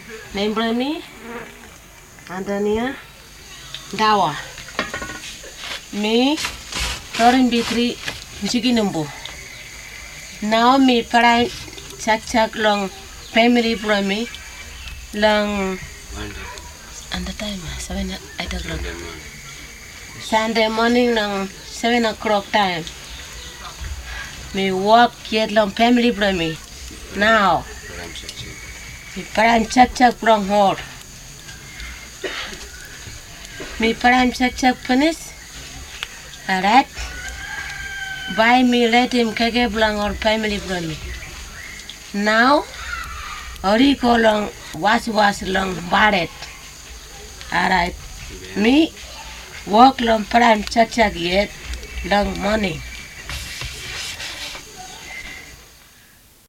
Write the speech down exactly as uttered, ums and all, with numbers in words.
Membrani, Antania, Dawa. Me, Torin Bitri, Chikinumbo. Now me parai chak chak long family from me long and the time seven eight o'clock. Sunday morning long seven o'clock time. Me walk yet long family from me. Now me parai chak chak from hor. Me parai chak chak finish. Alright. By me let him kage blang or family from me. Now, Oriko long was was long baret. Alright. Me walk long prime chak chak yet long morning.